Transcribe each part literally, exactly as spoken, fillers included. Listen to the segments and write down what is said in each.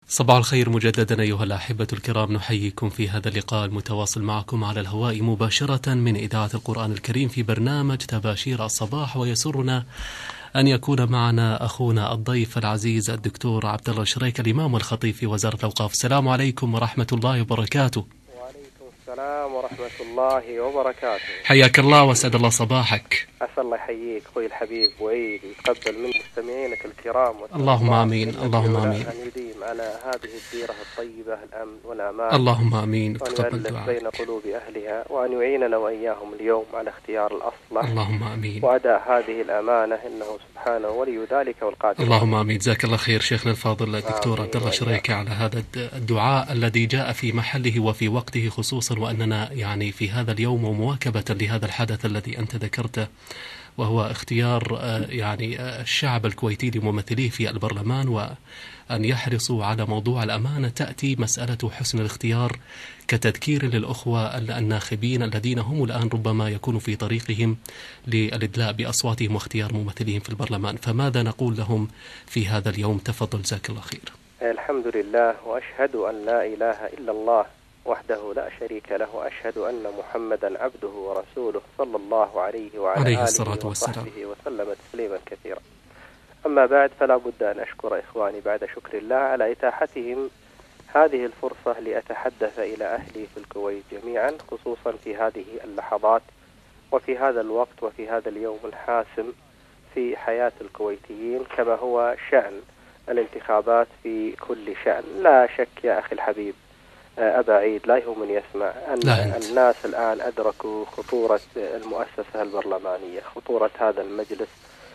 صباح الخير مجددا أيها الأحبة الكرام، نحييكم في هذا اللقاء المتواصل معكم على الهواء مباشرة من إذاعة القرآن الكريم في برنامج تباشير الصباح. ويسرنا أن يكون معنا أخونا الضيف العزيز الدكتور عبد الله شريك، الإمام والخطيب في وزارة الأوقاف. السلام عليكم ورحمة الله وبركاته. وعليكم السلام ورحمة الله وبركاته. حياك الله وسعد الله صباحك. أسأل الله يحييك أخوي الحبيب وعيد ويتقبل من مستمعينك الكرام. اللهم آمين. اللهم آمين. أن يديم على هذه الديرة الطيبة الأمن والأمان. اللهم آمين. وأن يؤلف بين قلوب أهلها، وأن يعيننا وإياهم اليوم على اختيار الأصلح. اللهم آمين. وأداء هذه الأمانة، إنه سبحانه ولي ذلك والقادر. اللهم آمين. جزاك الله خير شيخنا الفاضل الدكتور عبد الله شريك على هذا الدعاء الذي جاء في محله وفي وقته، خصوصا وأننا يعني في هذا اليوم ومواكبة لهذا الحدث الذي أنت ذكرته، وهو اختيار يعني الشعب الكويتي لممثليه في البرلمان، وأن يحرصوا على موضوع الأمانة. تأتي مسألة حسن الاختيار كتذكير للأخوة الناخبين الذين هم الآن ربما يكونوا في طريقهم للإدلاء بأصواتهم واختيار ممثليهم في البرلمان. فماذا نقول لهم في هذا اليوم؟ تفضل جزاك الله خير. الحمد لله، وأشهد أن لا إله إلا الله وحده لا شريك له، وأشهد أن محمدا عبده ورسوله صلى الله عليه وعلى عليه آله الصلاة والسلام وصحبه وسلم تسليما كثيرا. أما بعد، فلا بد أن أشكر إخواني بعد شكر الله على إتاحتهم هذه الفرصة لأتحدث إلى أهلي في الكويت جميعا، خصوصا في هذه اللحظات وفي هذا الوقت وفي هذا اليوم الحاسم في حياة الكويتيين، كما هو شأن الانتخابات في كل شأن. لا شك يا أخي الحبيب أبا عيد، لا يهمني يسمع أن الناس الآن أدركوا خطورة المؤسسة البرلمانية، خطورة هذا المجلس،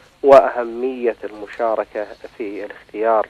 وأهمية المشاركة في الاختيار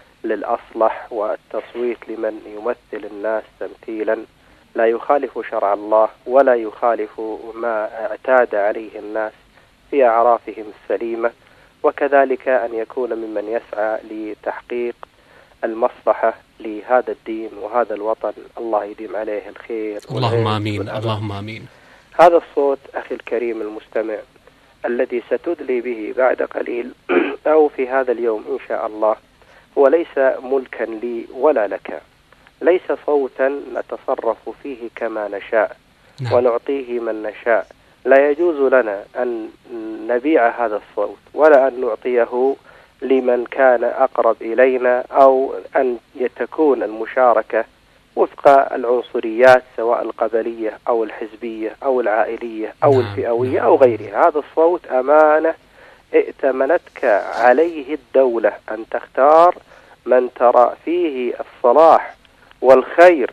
للأصلح والتصويت لمن يمثل الناس تمثيلا لا يخالف شرع الله ولا يخالف ما اعتاد عليه الناس في أعرافهم السليمة، وكذلك أن يكون ممن يسعى لتحقيق المصلحة لهذا الدين وهذا الوطن. الله يديم عليه الخير. اللهم آمين. اللهم آمين. هذا الصوت أخي الكريم المستمع الذي ستدلي به بعد قليل أو في هذا اليوم إن شاء الله، هو ليس ملكا لي ولا لك، ليس صوتا نتصرف فيه كما نشاء نعم. ونعطيه من نشاء. لا يجوز لنا أن نبيع هذا الصوت ولا أن نعطيه لمن كان أقرب إلينا، أو أن تكون المشاركة وفق العنصريات سواء القبلية أو الحزبية أو العائلية أو نعم. الفئوية أو غيرها. هذا الصوت أمانة ائتمنتك عليه الدولة، أن تختار من ترى فيه الصلاح والخير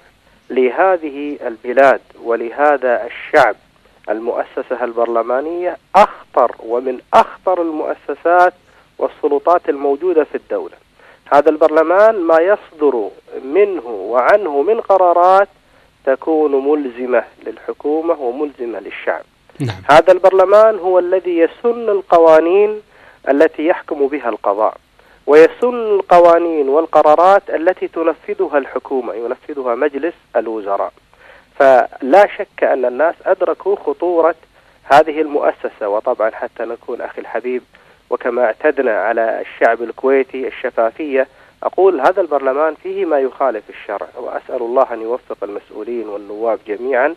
لهذه البلاد ولهذا الشعب. المؤسسة البرلمانية أخطر ومن أخطر المؤسسات والسلطات الموجودة في الدولة. هذا البرلمان ما يصدر منه وعنه من قرارات تكون ملزمة للحكومة وملزمة للشعب. نعم. هذا البرلمان هو الذي يسن القوانين التي يحكم بها القضاء، ويسن القوانين والقرارات التي تنفذها الحكومة، ينفذها مجلس الوزراء. فلا شك أن الناس أدركوا خطورة هذه المؤسسة. وطبعا حتى نكون أخي الحبيب وكما اعتدنا على الشعب الكويتي الشفافية، أقول هذا البرلمان فيه ما يخالف الشرع، وأسأل الله أن يوفق المسؤولين والنواب جميعا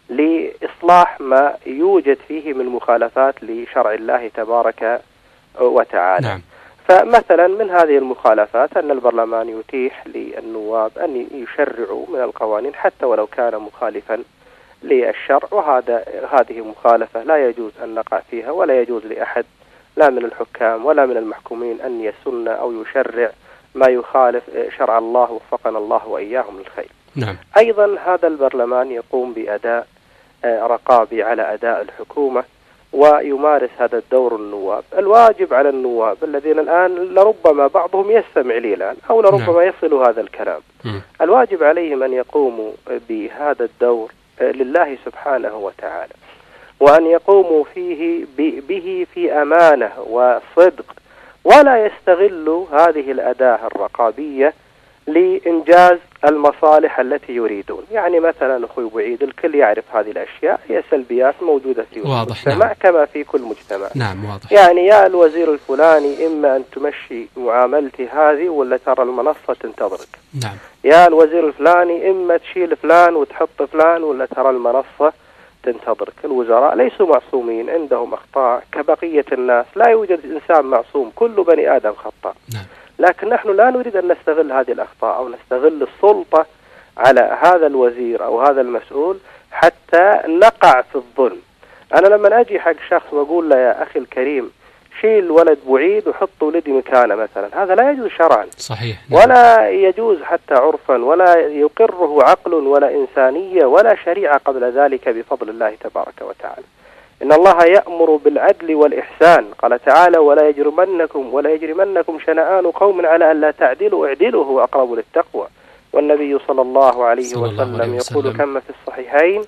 لإصلاح ما يوجد فيه من مخالفات لشرع الله تبارك وتعالى. نعم. فمثلا من هذه المخالفات أن البرلمان يتيح للنواب أن يشرعوا من القوانين حتى ولو كان مخالفا للشرع، وهذا هذه مخالفة لا يجوز أن نقع فيها، ولا يجوز لأحد لا من الحكام ولا من المحكومين أن يسن أو يشرع ما يخالف شرع الله، وفقنا الله وإياهم للخير. نعم. أيضا هذا البرلمان يقوم بأداء رقابي على أداء الحكومة، ويمارس هذا الدور النواب. الواجب على النواب الذين الآن لربما بعضهم يستمع لي الآن أو لربما يصل هذا الكلام، م. الواجب عليهم أن يقوموا بهذا الدور لله سبحانه وتعالى، وأن يقوموا فيه به في أمانة وصدق، ولا يستغلوا هذه الأداة الرقابية لإنجاز المصالح التي يريدون. يعني مثلا أخوي بعيد الكل يعرف هذه الأشياء هي سلبيات موجودة في المجتمع. نعم. كما في كل مجتمع. نعم واضح. يعني يا الوزير الفلاني إما أن تمشي معاملتي هذه ولا ترى المنصة تنتظرك. نعم. يا الوزير الفلاني إما تشيل فلان وتحط فلان ولا ترى المنصة تنتظرك. الوزراء ليسوا معصومين، عندهم أخطاء كبقية الناس، لا يوجد إنسان معصوم، كل بني آدم خطأ. نعم. لكن نحن لا نريد أن نستغل هذه الأخطاء أو نستغل السلطة على هذا الوزير أو هذا المسؤول حتى نقع في الظلم. أنا لما أجي حق شخص وأقول له يا أخي الكريم شيل ولد بعيد وحط ولدي مكانه مثلا، هذا لا يجوز شرعا. صحيح. نعم. ولا يجوز حتى عرفا، ولا يقره عقل ولا إنسانية ولا شريعة قبل ذلك بفضل الله تبارك وتعالى. إن الله يأمر بالعدل والإحسان، قال تعالى ولا يجرمنكم ولا يجرمنكم شنآن قوم على أن لا تعدلوا اعدلوا هو أقرب للتقوى. والنبي صلى الله عليه صلى وسلم الله عليه وسلم يقول كما في الصحيحين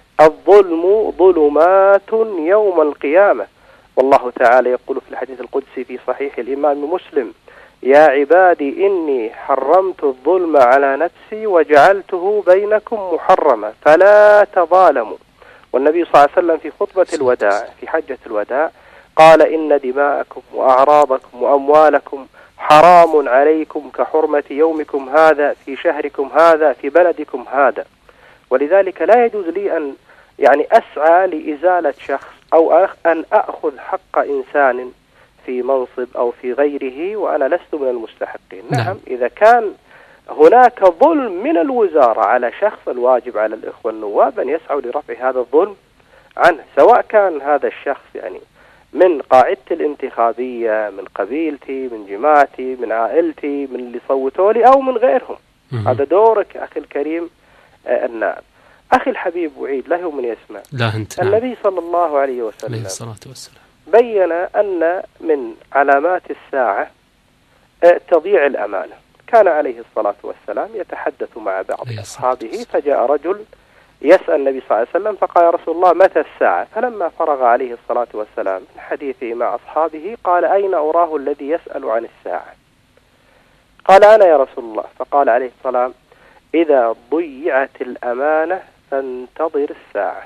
الظلم ظلمات يوم القيامة. والله تعالى يقول في الحديث القدسي في صحيح الإمام مسلم يا عبادي إني حرمت الظلم على نفسي وجعلته بينكم محرما فلا تظالموا. والنبي صلى الله عليه وسلم في خطبة الوداع في حجة الوداع قال إن دماءكم وأعراضكم وأموالكم حرام عليكم كحرمة يومكم هذا في شهركم هذا في بلدكم هذا. ولذلك لا يجوز لي أن يعني أسعى لإزالة شخص أو أن أخذ حق إنسان في منصب أو في غيره وأنا لست من المستحقين. نعم, نعم إذا كان هناك ظلم من الوزارة على شخص الواجب على الإخوة النواب أن يسعوا لرفع هذا الظلم عنه، سواء كان هذا الشخص يعني من قاعدتي الانتخابية، من قبيلتي، من جماعتي، من عائلتي، من اللي صوتوا لي أو من غيرهم. هذا دورك أخي الكريم آه النائب. أخي الحبيب وعيد لا من يسمع. لا أنت. النبي صلى الله عليه وسلم عليه الصلاة والسلام بين أن من علامات الساعة آه تضييع الأمانة. كان عليه الصلاة والسلام يتحدث مع بعض أصحابه فجاء رجل يسأل النبي صلى الله عليه وسلم فقال يا رسول الله متى الساعة؟ فلما فرغ عليه الصلاة والسلام من حديثه مع أصحابه قال أين أراه الذي يسأل عن الساعة؟ قال أنا يا رسول الله. فقال عليه السلام إذا ضيعت الأمانة فانتظر الساعة.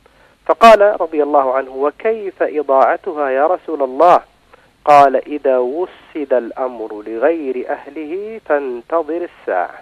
فقال رضي الله عنه وكيف إضاعتها يا رسول الله؟ قال إذا وسد الأمر لغير أهله فانتظر الساعة.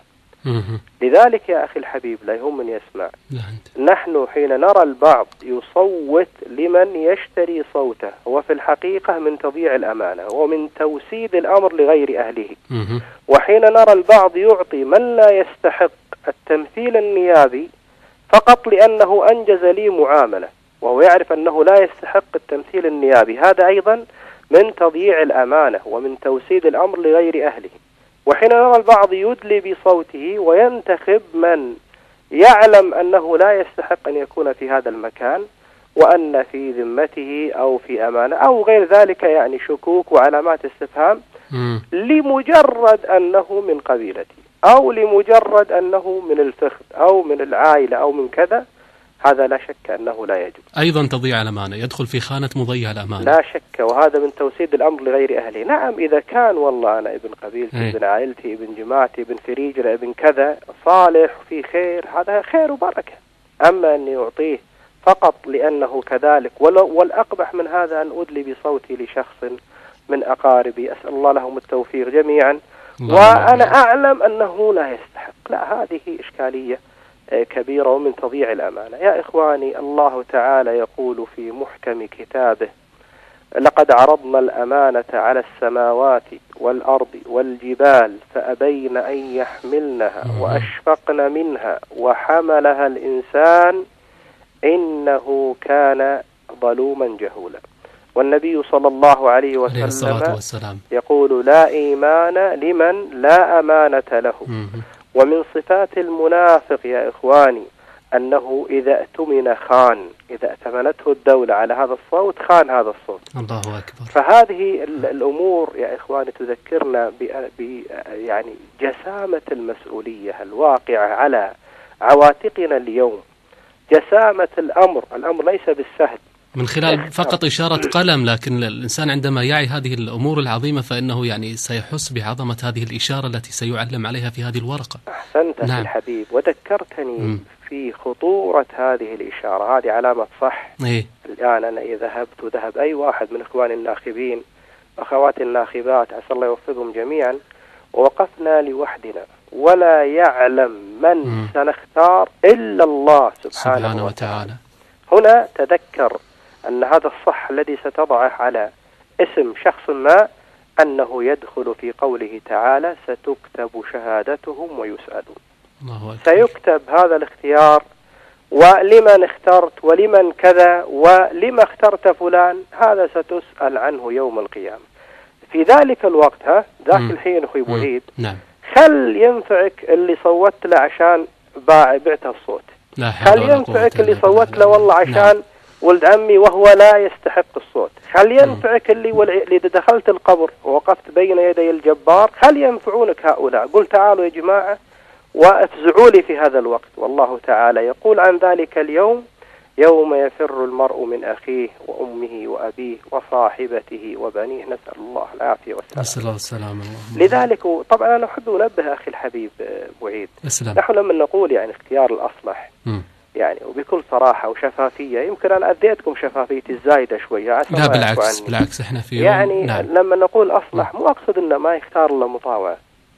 لذلك يا أخي الحبيب لا يهم من يسمع، نحن حين نرى البعض يصوت لمن يشتري صوته هو في الحقيقة من تضييع الأمانة ومن توسيد الأمر لغير أهله. وحين نرى البعض يعطي من لا يستحق التمثيل النيابي فقط لأنه أنجز لي معاملة وهو يعرف أنه لا يستحق التمثيل النيابي، هذا أيضا من تضييع الأمانة ومن توسيد الأمر لغير أهله. وحين نرى البعض يدلي بصوته وينتخب من يعلم أنه لا يستحق أن يكون في هذا المكان وأن في ذمته أو في أمانة أو غير ذلك، يعني شكوك وعلامات استفهام لمجرد أنه من قبيلتي أو لمجرد أنه من الفخذ أو من العائلة أو من كذا، هذا لا شك أنه لا يجوز. أيضا تضييع الأمانة يدخل في خانة مضيع الأمانة لا شك، وهذا من توسيد الأمر لغير أهله. نعم إذا كان والله أنا ابن قبيلتي ايه؟ ابن عائلتي ابن جماعتي ابن فريجرة ابن كذا صالح وفي خير، هذا خير وبركة. أما أن يعطيه فقط لأنه كذلك، والأقبح من هذا أن أدلي بصوتي لشخص من أقاربي أسأل الله لهم التوفيق جميعا وأنا أعلم أنه لا يستحق، لا هذه إشكالية كبيرة ومن تضييع الأمانة. يا إخواني الله تعالى يقول في محكم كتابه لقد عرضنا الأمانة على السماوات والأرض والجبال فأبين أن يحملنها وأشفقن منها وحملها الإنسان إنه كان ظلوما جهولا. والنبي صلى الله عليه وسلم يقول لا إيمان لمن لا أمانة له. ومن صفات المنافق يا إخواني أنه إذا اؤتمن خان، إذا ائتمنته الدولة على هذا الصوت خان هذا الصوت. الله أكبر. فهذه الأمور يا إخواني تذكرنا ب يعني جسامة المسؤولية الواقعة على عواتقنا اليوم، جسامة الأمر، الأمر ليس بالسهل من خلال فقط إشارة قلم، لكن الإنسان عندما يعي هذه الأمور العظيمة فإنه يعني سيحس بعظمة هذه الإشارة التي سيعلم عليها في هذه الورقة. أحسنت نعم. الحبيب، وذكرتني مم. في خطورة هذه الإشارة. هذه علامة صح. إيه؟ الآن أنا إذا ذهبت وذهب أي واحد من إخواني الناخبين أخواتي الناخبات عسى الله يوفقهم جميعا، ووقفنا لوحدنا ولا يعلم من مم. سنختار إلا الله سبحانه, سبحانه وتعالى. وتعالى. هنا تذكر أن هذا الصح الذي ستضعه على اسم شخص ما أنه يدخل في قوله تعالى ستكتب شهادتهم ويسألون. الله أكبر. سيكتب هذا الاختيار، ولمن اخترت ولمن كذا ولما اخترت فلان، هذا ستسأل عنه يوم القيامة. في ذلك الوقت ها ذاك مم. الحين أخي بعيد، نعم. خل ينفعك اللي صوت له عشان بعت الصوت، خل ينفعك اللي صوت له والله عشان نعم. ولد عمي وهو لا يستحق الصوت، خل ينفعك اللي واللي دخلت القبر ووقفت بين يدي الجبار، خل ينفعونك هؤلاء. قل تعالوا يا جماعة وافزعوا لي في هذا الوقت. والله تعالى يقول عن ذلك اليوم يوم يفر المرء من أخيه وأمه وأبيه وصاحبته وبنيه، نسأل الله العافية والسلام. نسأل الله السلامة. لذلك طبعا أنا أحب أنبه أخي الحبيب بعيد، نحن لما نقول يعني اختيار الأصلح م. يعني وبكل صراحة وشفافية، يمكن أنا أديتكم شفافيتي الزايدة شوية. لا بالعكس بالعكس احنا في يعني نعم. لما نقول أصلح مو أقصد إنه ما يختار إلا مطاوع،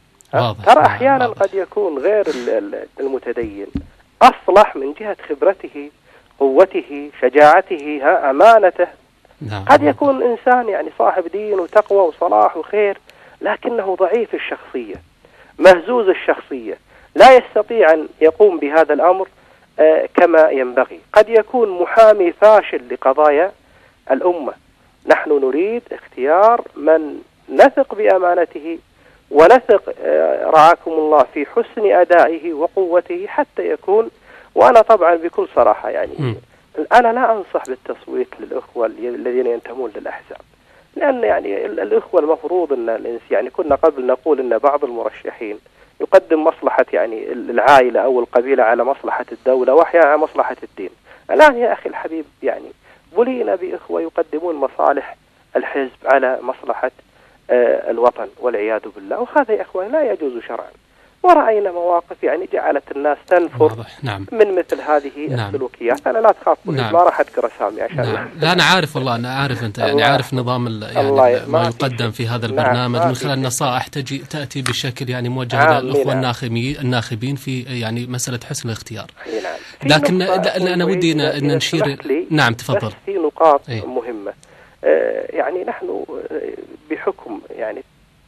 ترى أحيانا واضح. قد يكون غير المتدين أصلح من جهة خبرته قوته شجاعته ها أمانته. نعم. قد يكون إنسان يعني صاحب دين وتقوى وصلاح وخير، لكنه ضعيف الشخصية مهزوز الشخصية، لا يستطيع أن يقوم بهذا الأمر آه كما ينبغي. قد يكون محامي فاشل لقضايا الأمة. نحن نريد اختيار من نثق بأمانته ونثق آه رعاكم الله في حسن أدائه وقوته حتى يكون. وأنا طبعا بكل صراحة يعني م. أنا لا أنصح بالتصويت للأخوة الذين ينتمون للأحزاب، لأن يعني الأخوة المفروض أن يعني كنا قبل نقول أن بعض المرشحين يقدم مصلحة يعني العائلة أو القبيلة على مصلحة الدولة وأحيانا على مصلحة الدين. الآن يا أخي الحبيب يعني بلينا بإخوة يقدمون مصالح الحزب على مصلحة آه الوطن والعياذ بالله، وهذا يا أخوان لا يجوز شرعا. ورأينا مواقف يعني جعلت الناس تنفر نعم. من مثل هذه نعم. السلوكيات. أنا لا تخاف نعم. ما راح أذكر أسامي عشان نعم. لا أنا عارف والله أنا عارف أنت يعني عارف نظام يعني ما يقدم في هذا البرنامج نعم. من خلال النصائح تجي تأتي بشكل يعني موجهة للأخوة الناخبين الناخبين في يعني مسألة حسن الاختيار. نعم. لكن لا أنا ودي أن نشير نعم تفضل. في نقاط ايه؟ مهمة آه يعني نحن بحكم يعني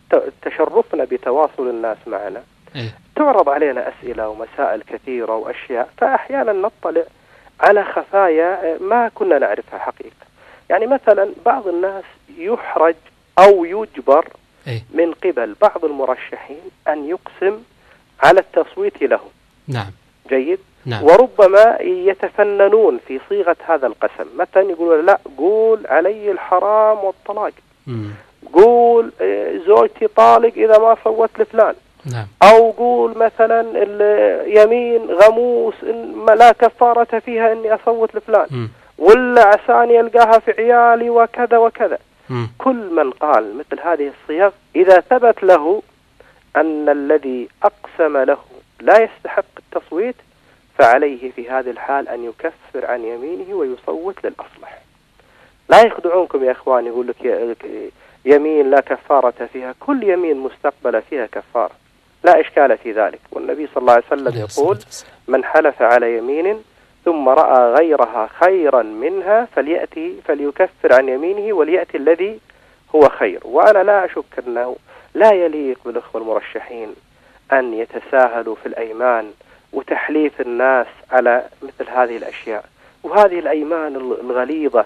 تشرفنا بتواصل الناس معنا إيه؟ تعرض علينا أسئلة ومسائل كثيرة وأشياء، فأحيانا نطلع على خفايا ما كنا نعرفها حقيقة. يعني مثلا بعض الناس يحرج أو يجبر إيه؟ من قبل بعض المرشحين أن يقسم على التصويت له. نعم. جيد. نعم. وربما يتفننون في صيغة هذا القسم، مثلا يقولون لا قول علي الحرام والطلاق، م. قول زوجتي طالق إذا ما صوت لفلان. نعم. أو قول مثلا اليمين غموس إن لا كفارة فيها إني أصوت لفلان م. ولا عساني ألقاها في عيالي وكذا وكذا. م. كل من قال مثل هذه الصيغ إذا ثبت له أن الذي أقسم له لا يستحق التصويت فعليه في هذه الحال أن يكفر عن يمينه ويصوت للأصلح. لا يخدعونكم يا إخواني، يقول لك يمين لا كفارة فيها، كل يمين مستقبلة فيها كفارة لا إشكال في ذلك. والنبي صلى الله عليه وسلم يقول من حلف على يمين ثم رأى غيرها خيرا منها فليأتي فليكفر عن يمينه وليأتي الذي هو خير. وأنا لا أشك أنه لا يليق بالأخوة المرشحين أن يتساهلوا في الأيمان وتحليف الناس على مثل هذه الأشياء، وهذه الأيمان الغليظة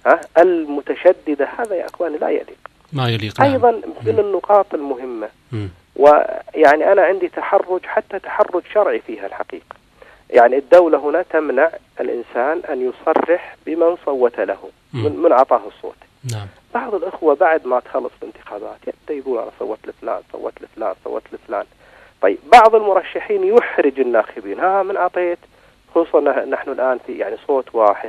المتشددة، هذا يا أخواني لا يليق. ما يليق. أيضا من النقاط المهمة م. ويعني أنا عندي تحرج حتى تحرج شرعي فيها الحقيقة. يعني الدولة هنا تمنع الإنسان أن يصرح بمن صوت له من, من عطاه الصوت. نعم. بعض الأخوة بعد ما تخلص الانتخابات يبدأ يقول أنا صوت لفلان صوت لفلان صوت لفلان. طيب بعض المرشحين يحرج الناخبين، ها من أعطيت، خصوصا نحن الآن في يعني صوت واحد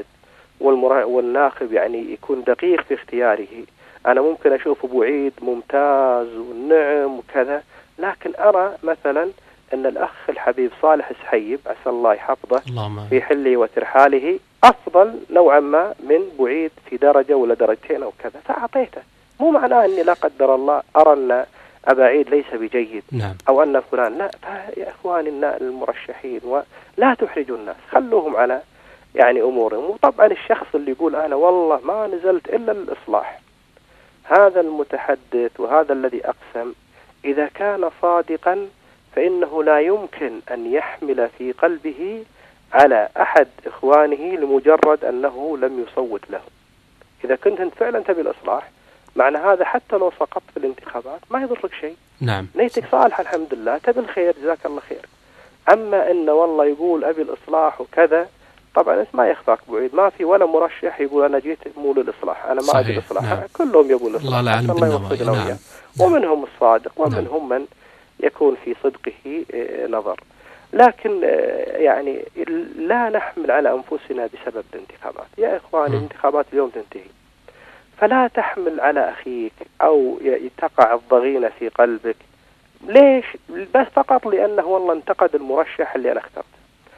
والناخب يعني يكون دقيق في اختياره. أنا ممكن أشوف أبو عيد ممتاز والنعم وكذا، لكن أرى مثلا أن الأخ الحبيب صالح السحيب عسى الله يحفظه اللهم. في حله وترحاله أفضل نوعا ما من بعيد في درجة ولا درجتين أو كذا، فأعطيته. مو معناه أني لا قدر الله أرى أن أبا عيد ليس بجيد، نعم. أو أن فلان لا. يا إخواني المرشحين ولا تحرجوا الناس، خلوهم على يعني أمورهم. وطبعا الشخص اللي يقول أنا والله ما نزلت إلا الإصلاح، هذا المتحدث وهذا الذي أقسم إذا كان صادقا فإنه لا يمكن أن يحمل في قلبه على أحد إخوانه لمجرد أنه لم يصوت له. إذا كنت أنت فعلا تبي الإصلاح، معنى هذا حتى لو سقطت في الانتخابات ما يضرك شيء. نعم. نيتك صالحة الحمد لله، تبي الخير جزاك الله خير. أما إن والله يقول أبي الإصلاح وكذا، طبعا أنت ما يخفاك بعيد ما في ولا مرشح يقول أنا جيت مو للإصلاح، أنا ما أبي الإصلاح. نعم. كلهم يقول الإصلاح. الله العلم بالنوايا. نعم. ومنهم الصادق ومنهم نعم. من يكون في صدقه نظر. لكن يعني لا نحمل على أنفسنا بسبب الانتخابات. يا إخواني الانتخابات اليوم تنتهي، فلا تحمل على أخيك أو تقع الضغينة في قلبك. ليش؟ بس فقط لأنه والله انتقد المرشح اللي أنا اخترته،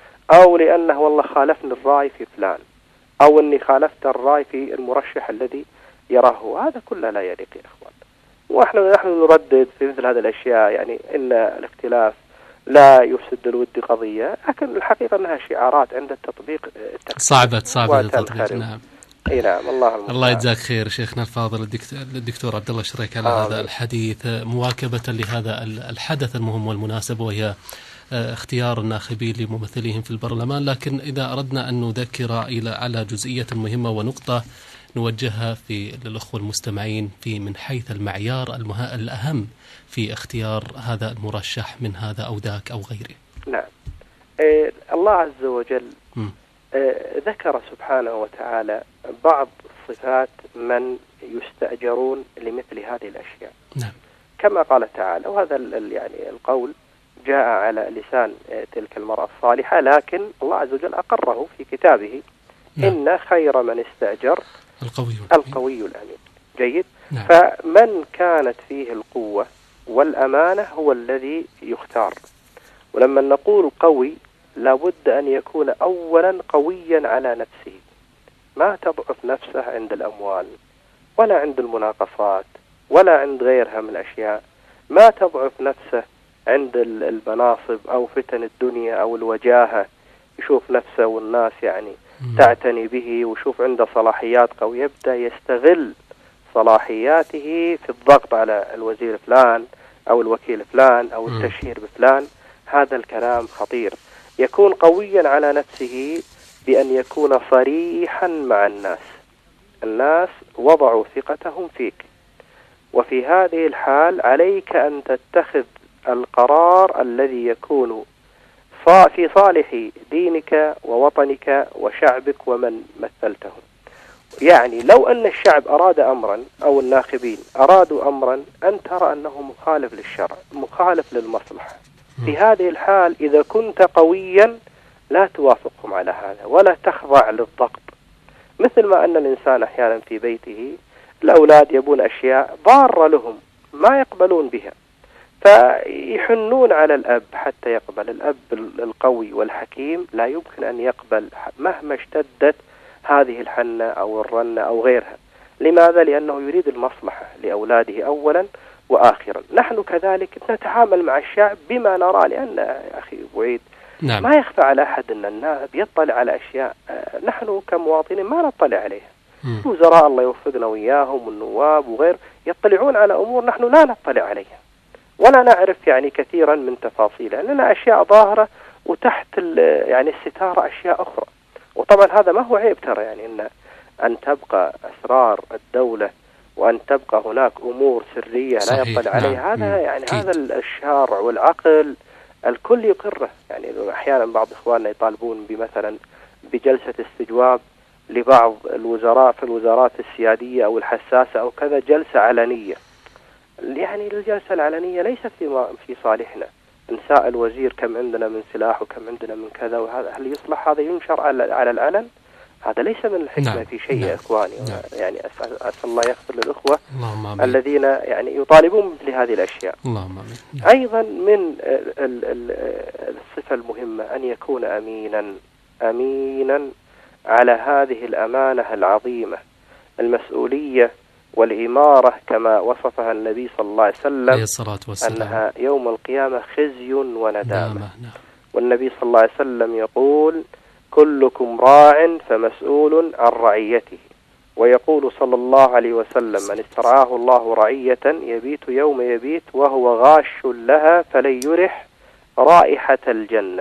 أو لأنه والله خالفني الرأي في فلان، أو أني خالفت الرأي في المرشح الذي يراه. هذا كله لا يليق يا إخوان. ونحن نحن نردد في مثل هذه الأشياء، يعني إن الاختلاف لا يفسد الود قضية، لكن الحقيقة أنها شعارات عند التطبيق صعبة صعبة التطبيق. نعم. اي نعم. الله المستعان. الله يجزاك خير شيخنا الفاضل الدكتور عبد الله شريك على آه. هذا الحديث مواكبة لهذا الحدث المهم والمناسب، وهي اختيار الناخبين لممثليهم في البرلمان. لكن إذا أردنا أن نذكر إلى على جزئية مهمة ونقطة نوجهها في للأخوة المستمعين في من حيث المعيار المه... الأهم في اختيار هذا المرشح من هذا أو ذاك أو غيره. نعم. إيه الله عز وجل إيه ذكر سبحانه وتعالى بعض صفات من يستأجرون لمثل هذه الأشياء. نعم. كما قال تعالى، وهذا يعني القول جاء على لسان تلك المرأة الصالحة، لكن الله عز وجل أقره في كتابه. نعم. إن خير من استأجر القوي القوي الأمين. جيد. نعم. فمن كانت فيه القوة والأمانة هو الذي يختار. ولما نقول قوي لابد أن يكون أولا قويا على نفسه، ما تضعف نفسه عند الأموال ولا عند المناقصات ولا عند غيرها من الأشياء، ما تضعف نفسه عند المناصب أو فتن الدنيا أو الوجاهة، يشوف نفسه والناس يعني تعتني به ويشوف عنده صلاحيات قوية، يبدأ يستغل صلاحياته في الضغط على الوزير فلان أو الوكيل فلان أو التشهير بفلان. هذا الكلام خطير. يكون قويا على نفسه بأن يكون صريحا مع الناس. الناس وضعوا ثقتهم فيك، وفي هذه الحال عليك أن تتخذ القرار الذي يكون في صالح دينك ووطنك وشعبك ومن مثلتهم. يعني لو أن الشعب أراد أمرا أو الناخبين أرادوا أمرا أن ترى أنه مخالف للشرع مخالف للمصلحة، في هذه الحال إذا كنت قويا لا توافقهم على هذا ولا تخضع للضغط. مثل ما أن الإنسان أحيانا في بيته الأولاد يبون أشياء ضارة لهم ما يقبلون بها، فيحنون على الأب حتى يقبل. الأب القوي والحكيم لا يمكن أن يقبل مهما اشتدت هذه الحنة أو الرنة أو غيرها. لماذا؟ لأنه يريد المصلحة لأولاده أولا وآخرا. نحن كذلك نتعامل مع الشعب بما نرى، لأن يا أخي بعيد نعم. ما يخفى على أحد أن النائب يطلع على أشياء نحن كمواطنين ما نطلع عليها. الوزراء الله يوفقنا وإياهم والنواب وغير يطلعون على أمور نحن لا نطلع عليها ولا نعرف يعني كثيرا من تفاصيلها، لأننا أشياء ظاهرة وتحت يعني الستارة أشياء أخرى. وطبعا هذا ما هو عيب ترى، يعني إن أن تبقى أسرار الدولة وأن تبقى هناك أمور سرية لا يطلع عليها. هذا نعم. يعني هذا الشرع والعقل الكل يقره. يعني أحيانا بعض إخواننا يطالبون بمثلا بجلسة استجواب لبعض الوزراء في الوزارات السيادية أو الحساسة أو كذا، جلسة علنية. يعني الجلسة العلنية ليست في في صالحنا. نساء الوزير كم عندنا من سلاح وكم عندنا من كذا، وهذا هل يصلح هذا ينشر على على العلن؟ هذا ليس من الحكمة نعم. في شيء نعم. يا إخواني. نعم. يعني أسأل, أسأل الله يغفر للأخوة اللهم الذين يعني يطالبون مثل هذه الأشياء. اللهم آمين. نعم. أيضا من ال ال الصفة المهمة أن يكون أمينا أمينا على هذه الأمانة العظيمة، المسؤولية والإمارة كما وصفها النبي صلى الله عليه وسلم عليه الصلاة والسلام أنها يوم القيامة خزي وندامة. نعم. نعم. والنبي صلى الله عليه وسلم يقول كلكم راع فمسؤول عن رعيته، ويقول صلى الله عليه وسلم من استرعاه الله رعية يبيت يوم يبيت وهو غاش لها فلن يرح رائحة الجنة.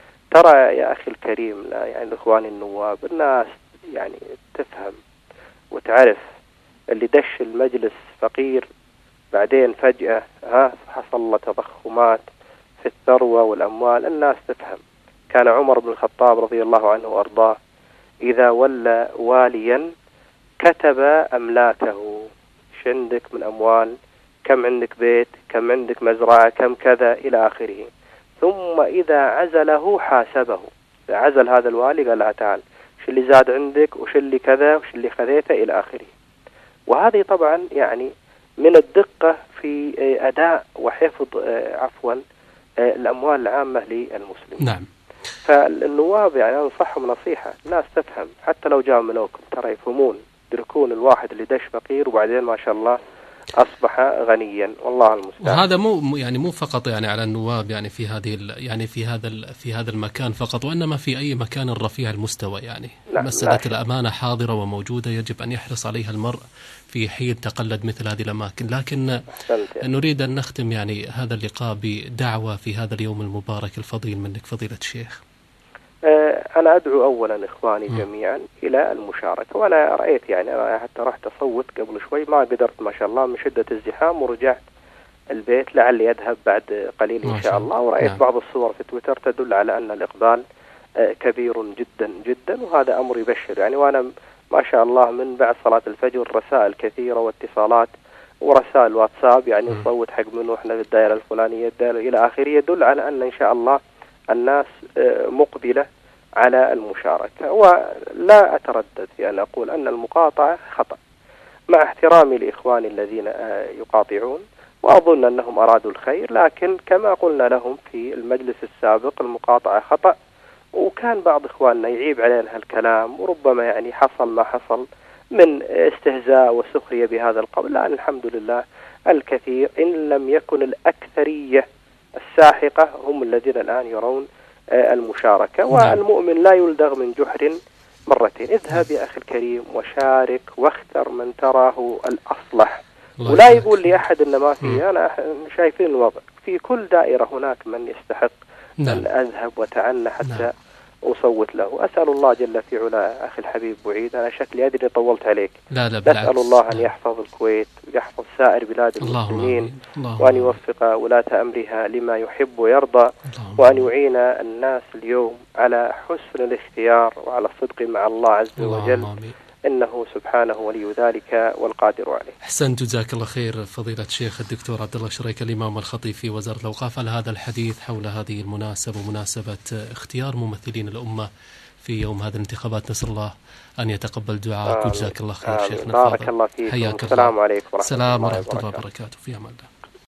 ترى يا أخي الكريم، لا يعني الإخوان النواب، الناس يعني تفهم وتعرف اللي دش المجلس فقير بعدين فجأة ها حصل له تضخمات في الثروة والأموال، الناس تفهم. كان عمر بن الخطاب رضي الله عنه وأرضاه إذا ولى واليا كتب أملاكه، ايش عندك من أموال، كم عندك بيت، كم عندك مزرعة، كم كذا إلى آخره. ثم إذا عزله حاسبه، إذا عزل هذا الوالي قال له تعال وش اللي زاد عندك وش اللي كذا وش اللي خذيته إلى آخره. وهذه طبعا يعني من الدقة في أداء وحفظ عفوا الأموال العامة للمسلمين. نعم. فالنواب يعني أنصحهم نصيحة، الناس تفهم حتى لو جاء منوكم ترى يفهمون، يدركون الواحد اللي دش فقير وبعدين ما شاء الله أصبح غنيا، والله المستعان. وهذا مو يعني مو فقط يعني على النواب يعني في هذه يعني في هذا في هذا المكان فقط، وإنما في أي مكان رفيع المستوى يعني. لا مسألة لا الأمانة حاضرة وموجودة، يجب أن يحرص عليها المرء في حين تقلد مثل هذه الأماكن. لكن يعني نريد أن نختم يعني هذا اللقاء بدعوة في هذا اليوم المبارك الفضيل منك فضيلة الشيخ. أنا أدعو أولا إخواني جميعا إلى المشاركة، وأنا رأيت يعني أنا حتى رحت أصوت قبل شوي ما قدرت ما شاء الله من شدة الزحام، ورجعت البيت لعلي أذهب بعد قليل إن شاء الله. ورأيت نعم. بعض الصور في تويتر تدل على أن الإقبال كبير جدا جدا، وهذا أمر يبشر يعني. وأنا ما شاء الله من بعد صلاة الفجر رسائل كثيرة واتصالات ورسائل واتساب يعني نصوت حق منه إحنا في الدائرة الفلانية الدائرة إلى آخره، يدل على أن إن شاء الله الناس مقبلة على المشاركة. ولا أتردد في أن أقول أن المقاطعة خطأ، مع احترامي لإخواني الذين يقاطعون وأظن أنهم أرادوا الخير، لكن كما قلنا لهم في المجلس السابق المقاطعة خطأ، وكان بعض إخواننا يعيب علينا هالكلام، وربما يعني حصل ما حصل من استهزاء وسخرية بهذا القول. لا الحمد لله الكثير إن لم يكن الأكثرية الساحقة هم الذين الآن يرون المشاركة. والمؤمن لا يلدغ من جحر مرتين. اذهب يا أخي الكريم وشارك واختر من تراه الأصلح، ولا يقول لي أحد إن ما في. أنا شايفين الوضع في كل دائرة هناك من يستحق نعم. أن أذهب وتعنى حتى نعم. أصوت له. أسأل الله جل في علا أخي الحبيب بعيد، أنا شكلي أدري طولت عليك. لا لا نسأل الله أن يحفظ الكويت ويحفظ سائر بلاد المسلمين، وأن يوفق ولاة أمرها لما يحب ويرضى، وأن يعين الناس اليوم على حسن الاختيار وعلى الصدق مع الله عز وجل، إنه سبحانه ولي ذلك والقادر عليه. أحسن، جزاك الله خير فضيلة الشيخ الدكتور عبد الله شريك الإمام الخطيب في وزارة الأوقاف على هذا الحديث حول هذه المناسبة ومناسبة اختيار ممثلين الأمة في يوم هذه الانتخابات. نسأل الله أن يتقبل دعاءك وجزاك الله خير شيخنا. بارك الله فيك. حياك السلام عليكم ورحمة الله وبركاته. في أمان الله.